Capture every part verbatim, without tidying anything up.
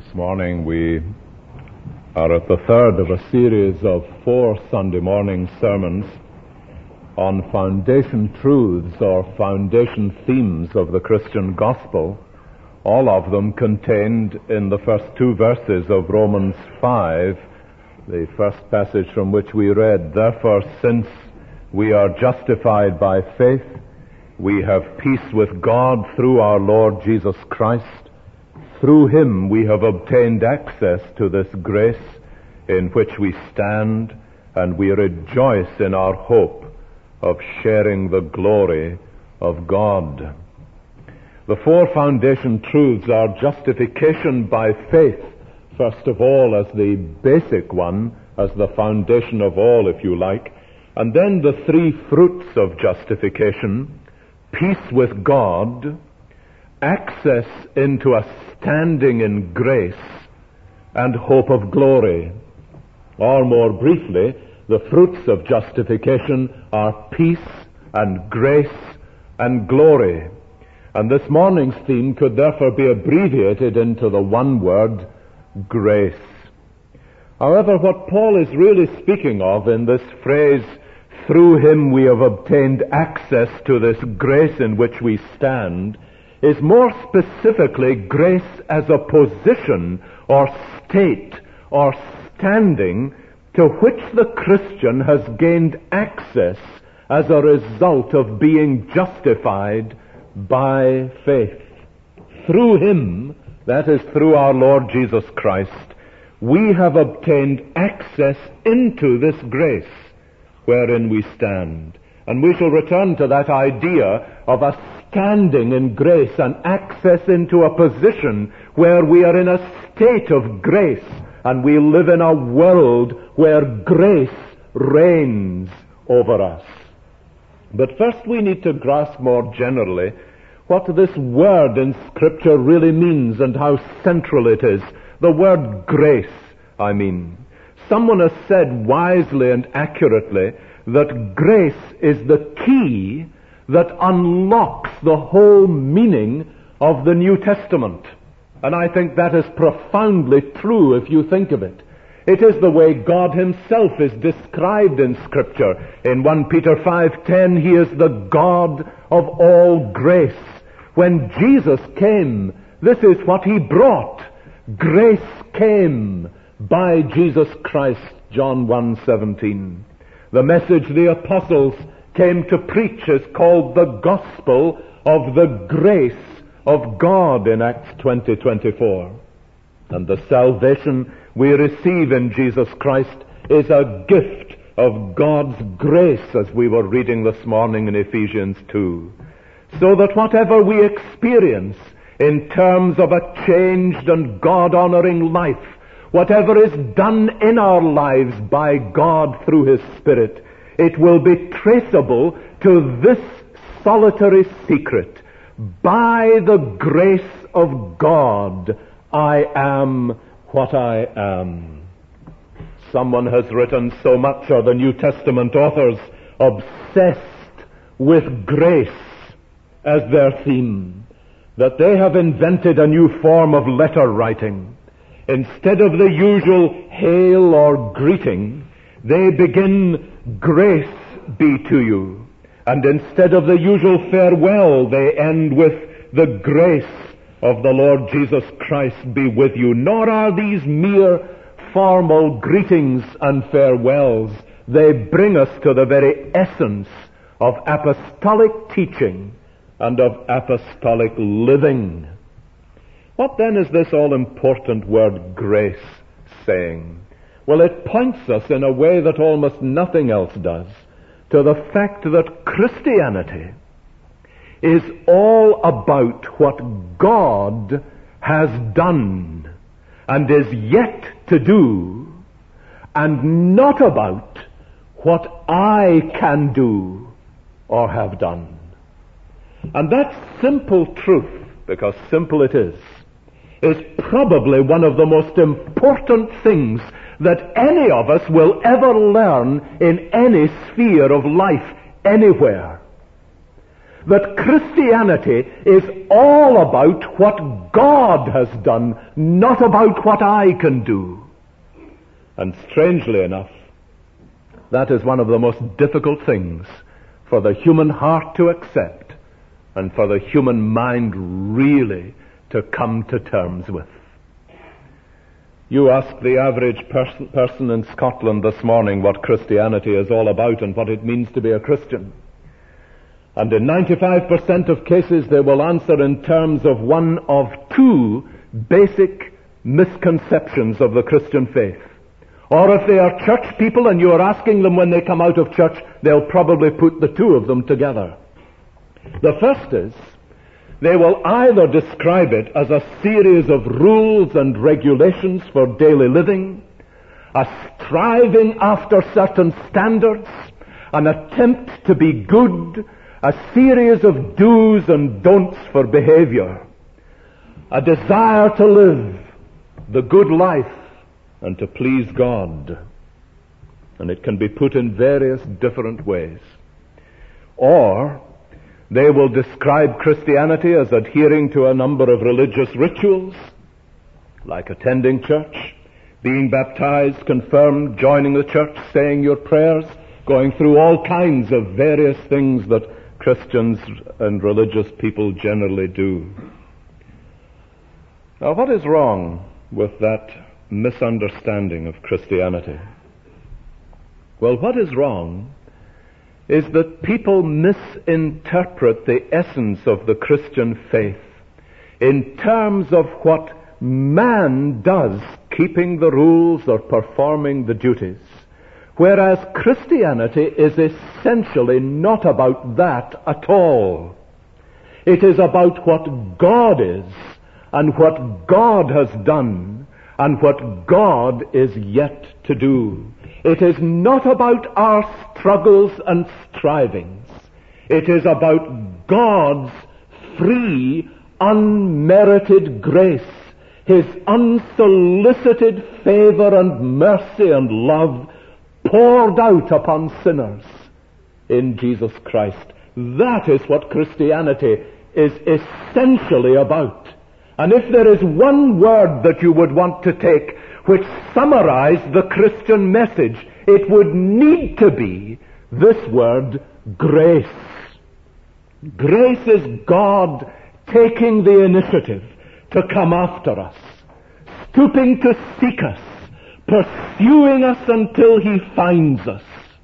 This morning we are at the third of a series of four Sunday morning sermons on foundation truths or foundation themes of the Christian gospel, all of them contained in the first two verses of Romans five, the first passage from which we read. Therefore, since we are justified by faith, we have peace with God through our Lord Jesus Christ. Through him we have obtained access to this grace in which we stand, and we rejoice in our hope of sharing the glory of God. The four foundation truths are justification by faith, first of all, as the basic one, as the foundation of all, if you like, and then the three fruits of justification: peace with God, access into a standing in grace, and hope of glory. Or more briefly, the fruits of justification are peace and grace and glory. And this morning's theme could therefore be abbreviated into the one word, grace. However, what Paul is really speaking of in this phrase, through him we have obtained access to this grace in which we stand, is more specifically grace as a position or state or standing to which the Christian has gained access as a result of being justified by faith. Through him, that is through our Lord Jesus Christ, we have obtained access into this grace wherein we stand. And we shall return to that idea of a standing in grace and access into a position where we are in a state of grace and we live in a world where grace reigns over us. But first we need to grasp more generally what this word in Scripture really means and how central it is. The word grace, I mean. Someone has said wisely and accurately that grace is the key that unlocks the whole meaning of the New Testament. And I think that is profoundly true if you think of it. It is the way God himself is described in Scripture. In First Peter five ten, he is the God of all grace. When Jesus came, this is what he brought. Grace came by Jesus Christ, John one seventeen. The message the apostles came to preach is called the gospel of the grace of God in Acts twenty twenty-four. And the salvation we receive in Jesus Christ is a gift of God's grace, as we were reading this morning in Ephesians two. So that whatever we experience in terms of a changed and God-honoring life, whatever is done in our lives by God through his Spirit, it will be traceable to this solitary secret. By the grace of God, I am what I am. Someone has written so much, or the New Testament authors, obsessed with grace as their theme, that they have invented a new form of letter writing. Instead of the usual hail or greeting, they begin, grace be to you. And instead of the usual farewell, they end with, the grace of the Lord Jesus Christ be with you. Nor are these mere formal greetings and farewells. They bring us to the very essence of apostolic teaching and of apostolic living. What then is this all-important word grace saying? Well, it points us in a way that almost nothing else does to the fact that Christianity is all about what God has done and is yet to do, and not about what I can do or have done. And that simple truth, because simple it is, is probably one of the most important things that any of us will ever learn in any sphere of life, anywhere. that Christianity is all about what God has done, not about what I can do. And strangely enough, that is one of the most difficult things for the human heart to accept and for the human mind really to come to terms with. You ask the average person, person in Scotland this morning what Christianity is all about and what it means to be a Christian. And in ninety-five percent of cases they will answer in terms of one of two basic misconceptions of the Christian faith. Or if they are church people and you are asking them when they come out of church, they'll probably put the two of them together. The first is, they will either describe it as a series of rules and regulations for daily living, a striving after certain standards, an attempt to be good, a series of do's and don'ts for behavior, a desire to live the good life and to please God. And it can be put in various different ways. Or they will describe Christianity as adhering to a number of religious rituals, like attending church, being baptized, confirmed, joining the church, saying your prayers, going through all kinds of various things that Christians and religious people generally do. Now, what is wrong with that misunderstanding of Christianity? Well, what is wrong is that people misinterpret the essence of the Christian faith in terms of what man does, keeping the rules or performing the duties, whereas Christianity is essentially not about that at all. It is about what God is and what God has done and what God is yet to do. It is not about our struggles and strivings. It is about God's free, unmerited grace, His unsolicited favor and mercy and love poured out upon sinners in Jesus Christ. That is what Christianity is essentially about. And if there is one word that you would want to take which summarized the Christian message, it would need to be this word, grace. Grace is God taking the initiative to come after us, stooping to seek us, pursuing us until He finds us,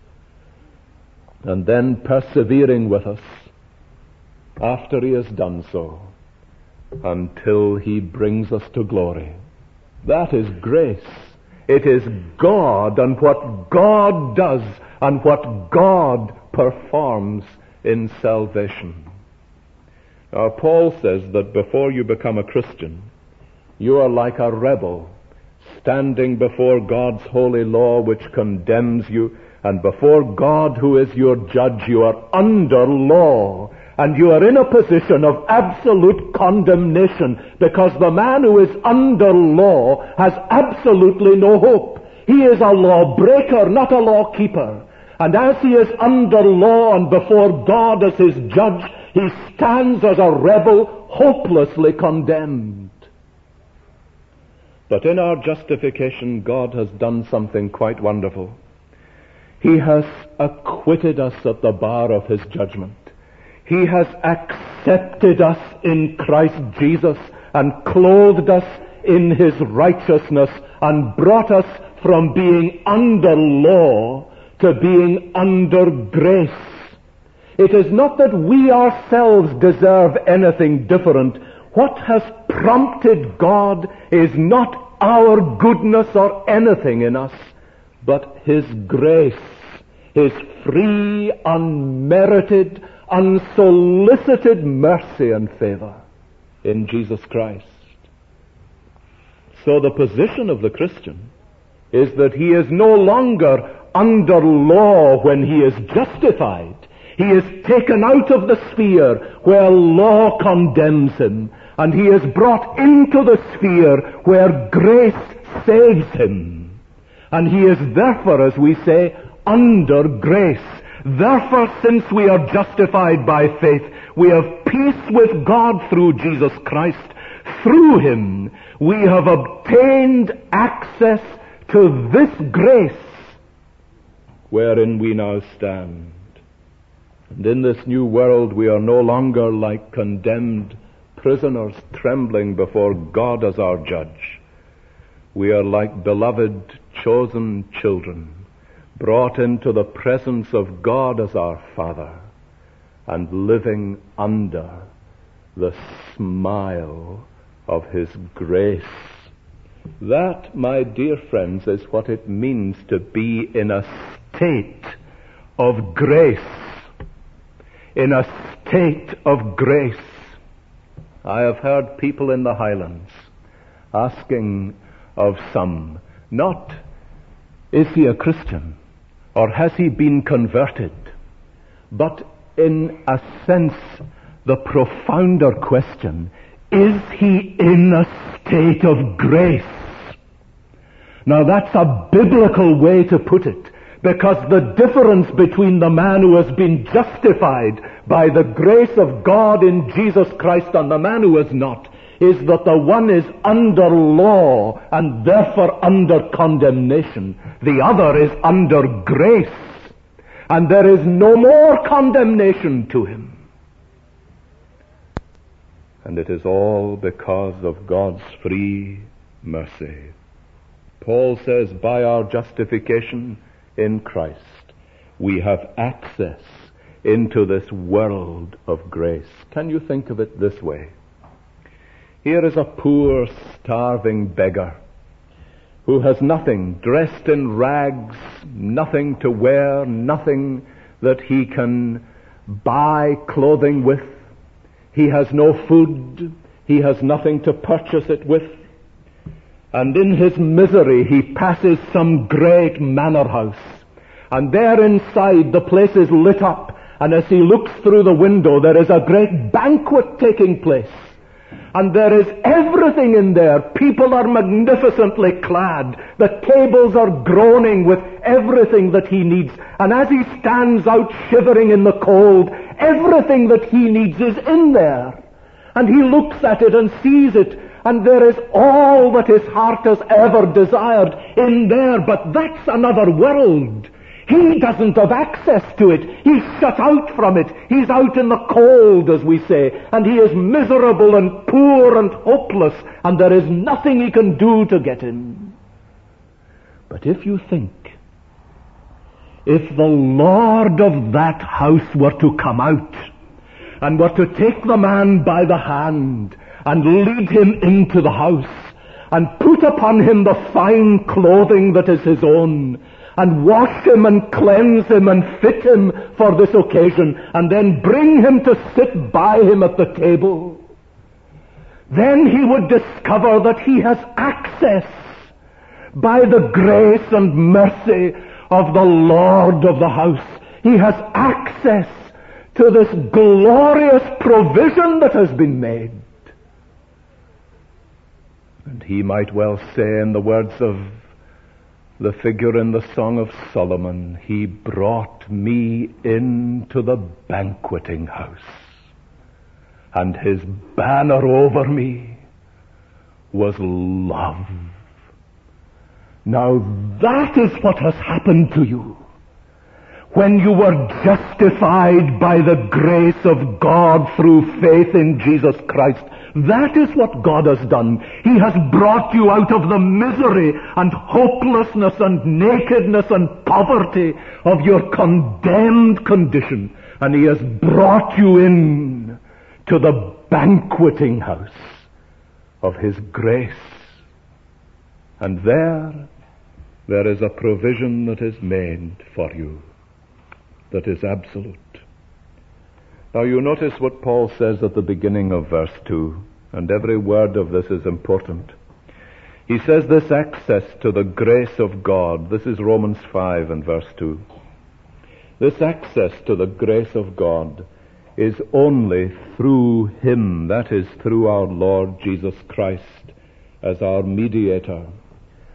and then persevering with us after He has done so, until He brings us to glory. That is grace. It is God and what God does and what God performs in salvation. Now, Paul says that before you become a Christian, you are like a rebel standing before God's holy law which condemns you, and before God who is your judge you are under law. And you are in a position of absolute condemnation because the man who is under law has absolutely no hope. He is a lawbreaker, not a lawkeeper. And as he is under law and before God as his judge, he stands as a rebel, hopelessly condemned. But in our justification, God has done something quite wonderful. He has acquitted us at the bar of His judgment. He has accepted us in Christ Jesus and clothed us in His righteousness and brought us from being under law to being under grace. It is not that we ourselves deserve anything different. What has prompted God is not our goodness or anything in us, but His grace, His free, unmerited, unsolicited mercy and favor in Jesus Christ. So the position of the Christian is that he is no longer under law when he is justified. He is taken out of the sphere where law condemns him, and he is brought into the sphere where grace saves him. And he is therefore, as we say, under grace. Therefore, since we are justified by faith, we have peace with God through Jesus Christ. Through him, we have obtained access to this grace wherein we now stand. And in this new world, we are no longer like condemned prisoners trembling before God as our judge. We are like beloved, chosen children, brought into the presence of God as our Father, and living under the smile of his grace. That, my dear friends, is what it means to be in a state of grace. In a state of grace. I have heard people in the Highlands asking of some, not, is he a Christian, or has he been converted, but in a sense, the profounder question, is he in a state of grace? Now that's a biblical way to put it, because the difference between the man who has been justified by the grace of God in Jesus Christ and the man who is not, is that the one is under law and therefore under condemnation. The other is under grace, and there is no more condemnation to him. And it is all because of God's free mercy. Paul says, by our justification in Christ, we have access into this world of grace. Can you think of it this way? Here is a poor, starving beggar who has nothing, dressed in rags, nothing to wear, nothing that he can buy clothing with. He has no food. He has nothing to purchase it with. And in his misery, he passes some great manor house. And there inside, the place is lit up. And as he looks through the window, there is a great banquet taking place. And there is everything in there. People are magnificently clad. The tables are groaning with everything that he needs. And as he stands out shivering in the cold, everything that he needs is in there. And he looks at it and sees it. And there is all that his heart has ever desired in there. But that's another world. He doesn't have access to it. He's shut out from it. He's out in the cold, as we say. And he is miserable and poor and hopeless. And there is nothing he can do to get in. But if you think, if the Lord of that house were to come out and were to take the man by the hand and lead him into the house and put upon him the fine clothing that is his own, and wash him and cleanse him and fit him for this occasion, and then bring him to sit by him at the table, then he would discover that he has access by the grace and mercy of the Lord of the house. He has access to this glorious provision that has been made. And he might well say, in the words of the figure in the Song of Solomon, he brought me into the banqueting house, and his banner over me was love. Now that is what has happened to you. When you were justified by the grace of God through faith in Jesus Christ, that is what God has done. He has brought you out of the misery and hopelessness and nakedness and poverty of your condemned condition, and he has brought you in to the banqueting house of his grace. And there, there is a provision that is made for you that is absolute. Now you notice what Paul says at the beginning of verse two, and every word of this is important. He says this access to the grace of God, this is Romans five and verse two. This access to the grace of God is only through him, that is, through our Lord Jesus Christ as our mediator.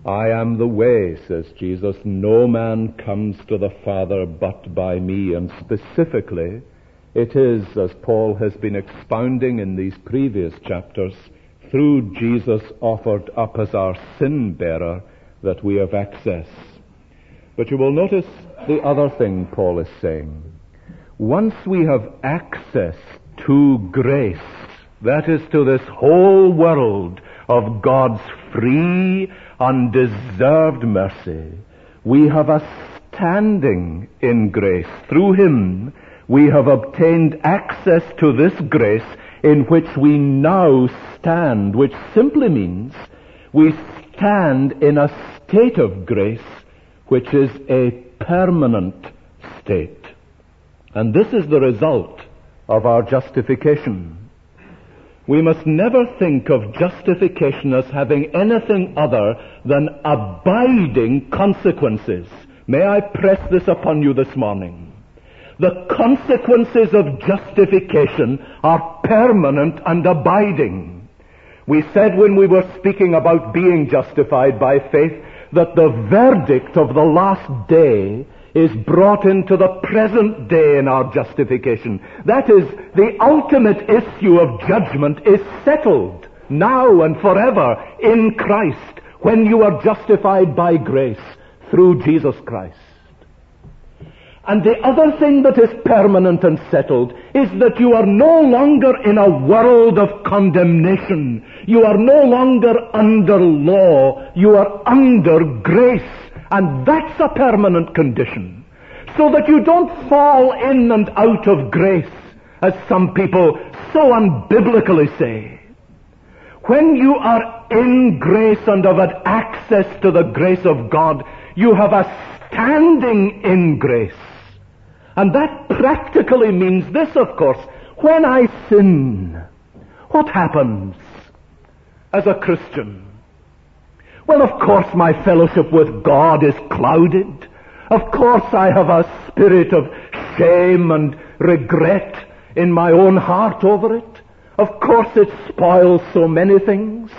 I am the way, says Jesus. No man comes to the Father but by me. And specifically, it is, as Paul has been expounding in these previous chapters, through Jesus offered up as our sin bearer that we have access. But you will notice the other thing Paul is saying. Once we have access to grace, that is to this whole world of God's free, undeserved mercy, we have a standing in grace. Through Him, we have obtained access to this grace in which we now stand, which simply means we stand in a state of grace which is a permanent state. And this is the result of our justification. We must never think of justification as having anything other than abiding consequences. May I press this upon you this morning? The consequences of justification are permanent and abiding. We said when we were speaking about being justified by faith that the verdict of the last day is brought into the present day in our justification. That is, the ultimate issue of judgment is settled now and forever in Christ when you are justified by grace through Jesus Christ. And the other thing that is permanent and settled is that you are no longer in a world of condemnation. You are no longer under law. You are under grace. And that's a permanent condition. So that you don't fall in and out of grace, as some people so unbiblically say. When you are in grace and have had access to the grace of God, you have a standing in grace. And that practically means this, of course. When I sin, what happens as a Christian? Well, of course, my fellowship with God is clouded. Of course, I have a spirit of shame and regret in my own heart over it. Of course, it spoils so many things.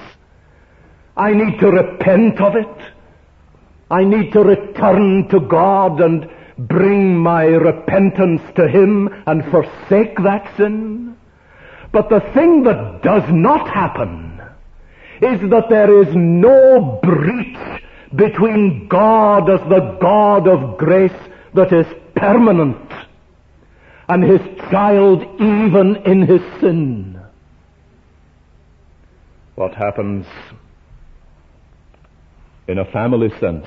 I need to repent of it. I need to return to God and bring my repentance to Him and forsake that sin. But the thing that does not happen is that there is no breach between God as the God of grace that is permanent and His child even in his sin. What happens in a family sense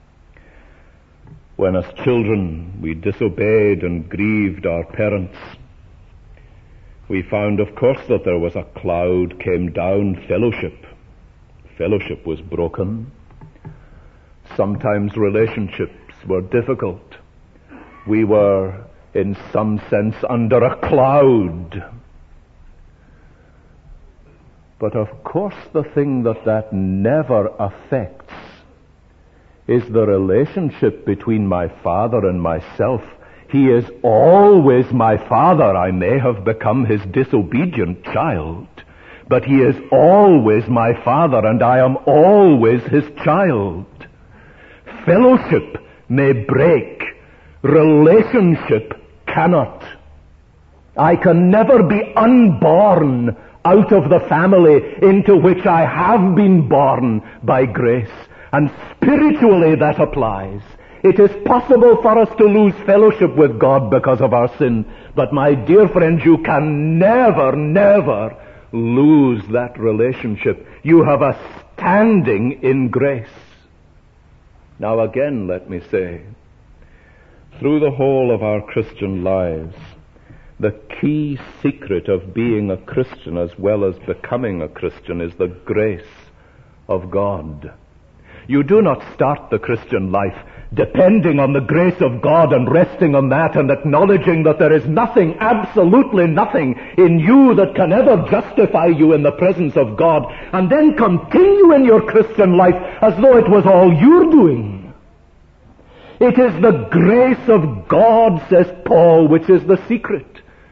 when as children we disobeyed and grieved our parents? We found, of course, that there was a cloud came down, fellowship. Fellowship was broken. Sometimes relationships were difficult. We were, in some sense, under a cloud. But of course the thing that that never affects is the relationship between my Father and myself. He is always my Father. I may have become His disobedient child, but He is always my Father, and I am always His child. Fellowship may break. Relationship cannot. I can never be unborn out of the family into which I have been born by grace. And spiritually that applies. It is possible for us to lose fellowship with God because of our sin. But my dear friends, you can never, never lose that relationship. You have a standing in grace. Now again, let me say, through the whole of our Christian lives, the key secret of being a Christian as well as becoming a Christian is the grace of God. You do not start the Christian life depending on the grace of God and resting on that and acknowledging that there is nothing, absolutely nothing in you that can ever justify you in the presence of God, and then continue in your Christian life as though it was all you're doing. It is the grace of God, says Paul, which is the secret.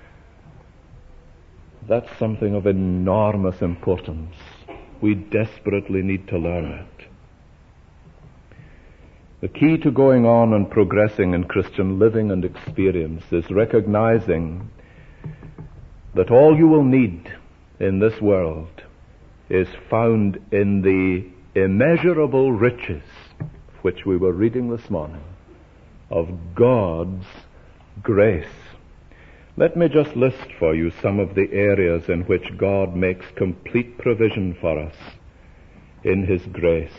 That's something of enormous importance. We desperately need to learn it. The key to going on and progressing in Christian living and experience is recognizing that all you will need in this world is found in the immeasurable riches, which we were reading this morning, of God's grace. Let me just list for you some of the areas in which God makes complete provision for us in His grace.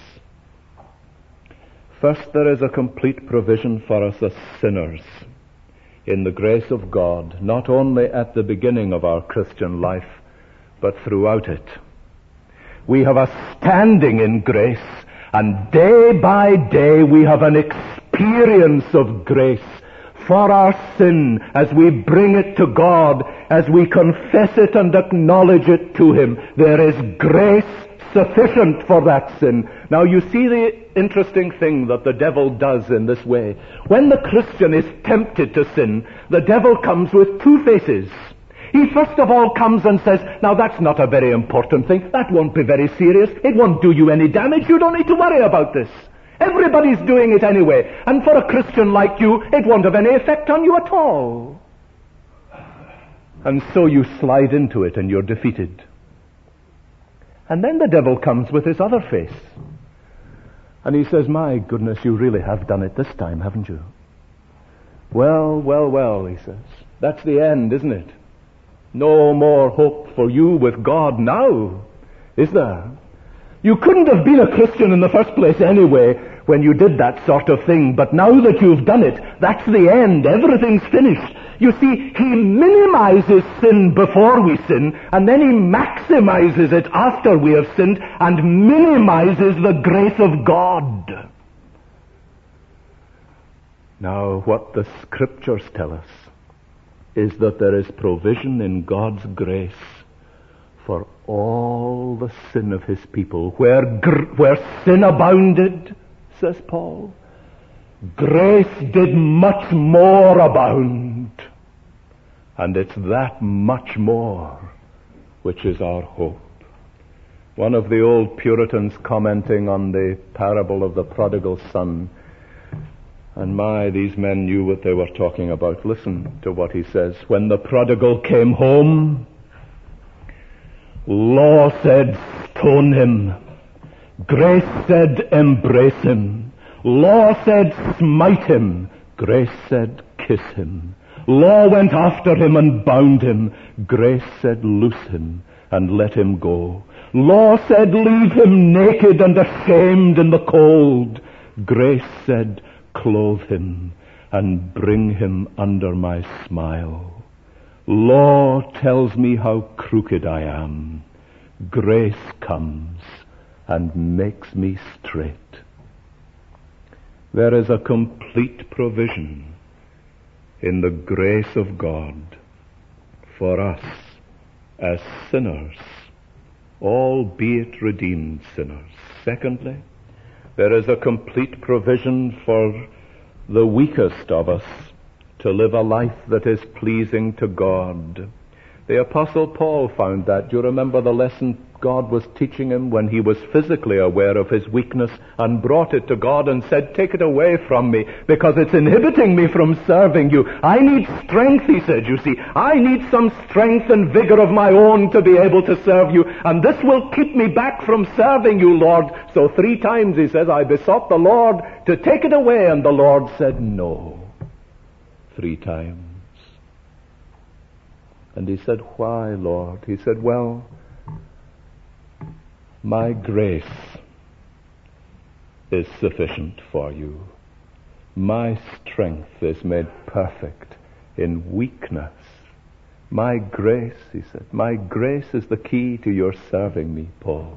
First, there is a complete provision for us as sinners in the grace of God, not only at the beginning of our Christian life, but throughout it. We have a standing in grace, and day by day we have an experience of grace for our sin as we bring it to God, as we confess it and acknowledge it to Him. There is grace sufficient for that sin. Now you see the interesting thing that the devil does in this way. When the Christian is tempted to sin, the devil comes with two faces. He first of all comes and says, now that's not a very important thing. That won't be very serious. It won't do you any damage. You don't need to worry about this. Everybody's doing it anyway. And for a Christian like you, it won't have any effect on you at all. And so you slide into it and you're defeated. And then the devil comes with his other face. And he says, my goodness, you really have done it this time, haven't you? Well, well, well, he says. That's the end, isn't it? No more hope for you with God now, is there? You couldn't have been a Christian in the first place anyway when you did that sort of thing, but now that you've done it, that's the end. Everything's finished. You see, he minimizes sin before we sin, and then he maximizes it after we have sinned, and minimizes the grace of God. Now, what the Scriptures tell us is that there is provision in God's grace for all the sin of His people. Where, gr- where sin abounded, says Paul, grace did much more abound. And it's that much more which is our hope. One of the old Puritans commenting on the parable of the prodigal son, and my, these men knew what they were talking about. Listen to what he says. When the prodigal came home, law said, stone him. Grace said, embrace him. Law said, smite him. Grace said, kiss him. Law went after him and bound him. Grace said, loose him and let him go. Law said, leave him naked and ashamed in the cold. Grace said, clothe him and bring him under my smile. Law tells me how crooked I am. Grace comes and makes me straight. There is a complete provision in the grace of God for us as sinners, albeit redeemed sinners. Secondly, there is a complete provision for the weakest of us to live a life that is pleasing to God. The Apostle Paul found that. Do you remember the lesson God was teaching him when he was physically aware of his weakness and brought it to God and said, take it away from me because it's inhibiting me from serving you. I need strength, he said, you see. I need some strength and vigor of my own to be able to serve you, and this will keep me back from serving you, Lord. So three times, he says, I besought the Lord to take it away, and the Lord said no. Three times. And he said, why, Lord? He said, well, my grace is sufficient for you. My strength is made perfect in weakness. My grace, he said, my grace is the key to your serving me, Paul.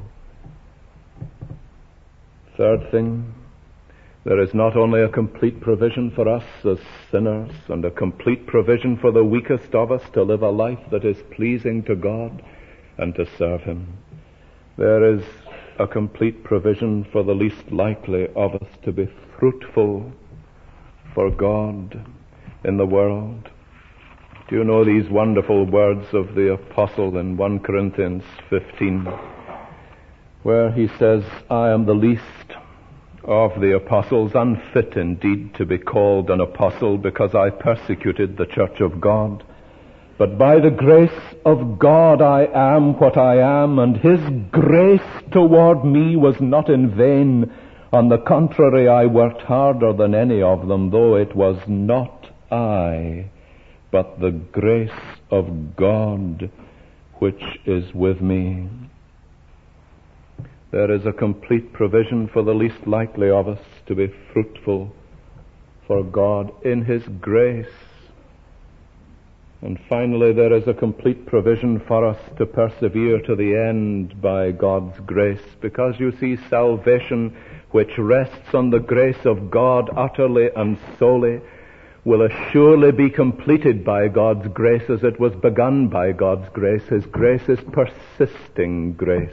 Third thing, there is not only a complete provision for us as sinners and a complete provision for the weakest of us to live a life that is pleasing to God and to serve Him. There is a complete provision for the least likely of us to be fruitful for God in the world. Do you know these wonderful words of the apostle in First Corinthians fifteen, where he says, I am the least of the apostles, unfit indeed to be called an apostle, because I persecuted the church of God. But by the grace of God I am what I am, and his grace toward me was not in vain. On the contrary, I worked harder than any of them, though it was not I, but the grace of God which is with me. There is a complete provision for the least likely of us to be fruitful for God in his grace. And finally, there is a complete provision for us to persevere to the end by God's grace, because you see, salvation which rests on the grace of God utterly and solely will assuredly be completed by God's grace as it was begun by God's grace. His grace is persisting grace.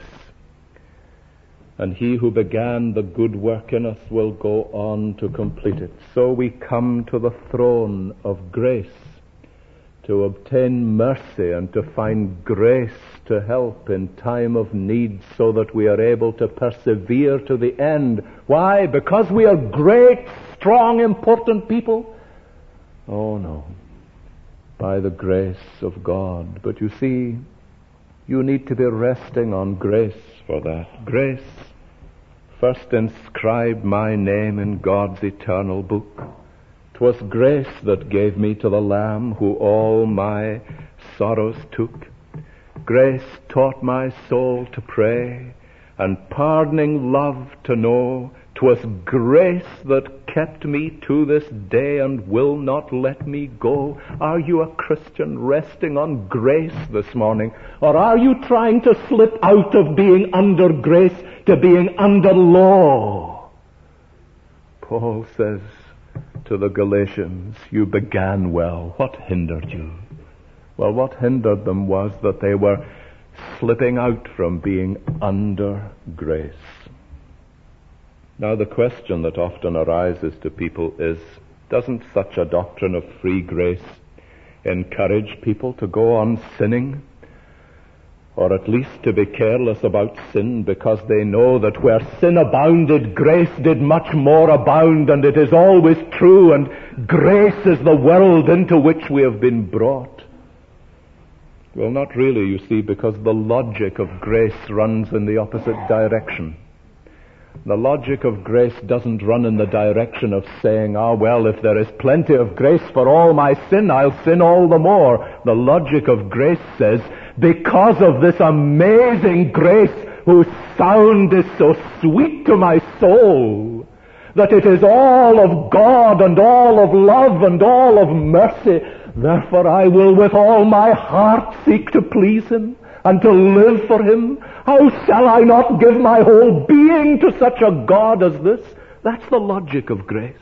And he who began the good work in us will go on to complete it. So we come to the throne of grace to obtain mercy and to find grace to help in time of need, so that we are able to persevere to the end. Why? Because we are great, strong, important people? Oh no. By the grace of God. But you see, you need to be resting on grace for that. Grace first inscribed my name in God's eternal book. 'Twas grace that gave me to the Lamb who all my sorrows took. Grace taught my soul to pray, and pardoning love to know. 'Twas grace that kept me to this day and will not let me go. Are you a Christian resting on grace this morning? Or are you trying to slip out of being under grace to being under law? Paul says to the Galatians, you began well. What hindered you? Well, what hindered them was that they were slipping out from being under grace. Now, the question that often arises to people is, doesn't such a doctrine of free grace encourage people to go on sinning? Or at least to be careless about sin, because they know that where sin abounded, grace did much more abound, and it is always true, and grace is the world into which we have been brought. Well, not really, you see, because the logic of grace runs in the opposite direction. The logic of grace doesn't run in the direction of saying, ah, well, if there is plenty of grace for all my sin, I'll sin all the more. The logic of grace says, because of this amazing grace whose sound is so sweet to my soul, that it is all of God and all of love and all of mercy, therefore I will with all my heart seek to please him and to live for him. How shall I not give my whole being to such a God as this? That's the logic of grace.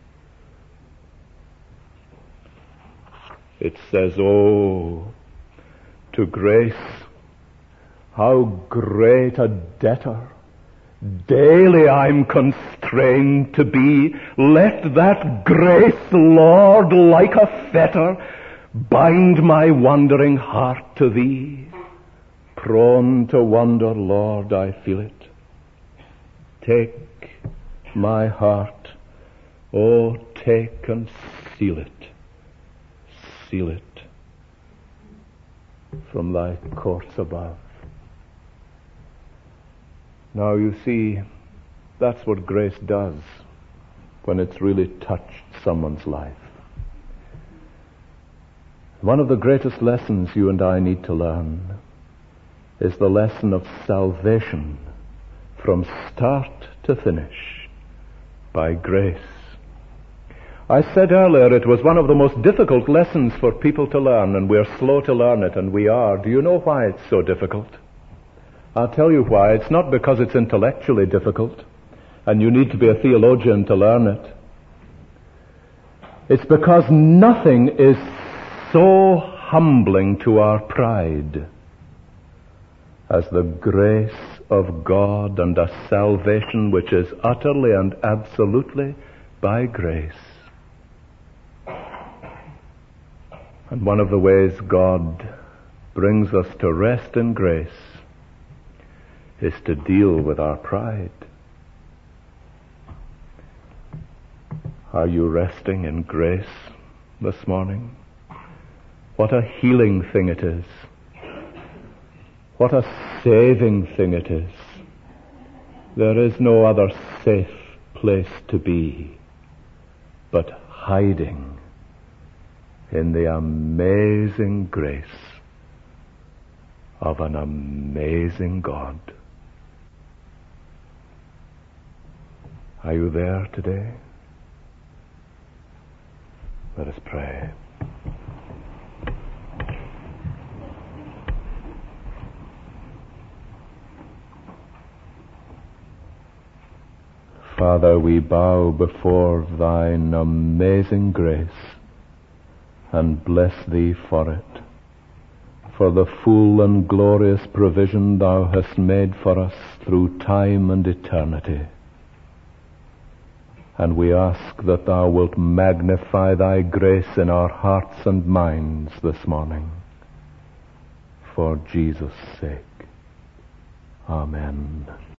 It says, oh, to grace, how great a debtor daily I'm constrained to be. Let that grace, Lord, like a fetter, bind my wandering heart to thee. Prone to wander, Lord, I feel it. Take my heart, oh, take and seal it, seal it from thy courts above. Now you see, that's what grace does when it's really touched someone's life. One of the greatest lessons you and I need to learn is the lesson of salvation from start to finish by grace. I said earlier it was one of the most difficult lessons for people to learn, and we're slow to learn it, and we are. Do you know why it's so difficult? I'll tell you why. It's not because it's intellectually difficult, and you need to be a theologian to learn it. It's because nothing is so humbling to our pride as the grace of God and a salvation which is utterly and absolutely by grace. And one of the ways God brings us to rest in grace is to deal with our pride. Are you resting in grace this morning? What a healing thing it is. What a saving thing it is. There is no other safe place to be but hiding in the amazing grace of an amazing God. Are you there today? Let us pray. Father, we bow before thine amazing grace and bless thee for it, for the full and glorious provision thou hast made for us through time and eternity. And we ask that thou wilt magnify thy grace in our hearts and minds this morning, for Jesus' sake. Amen.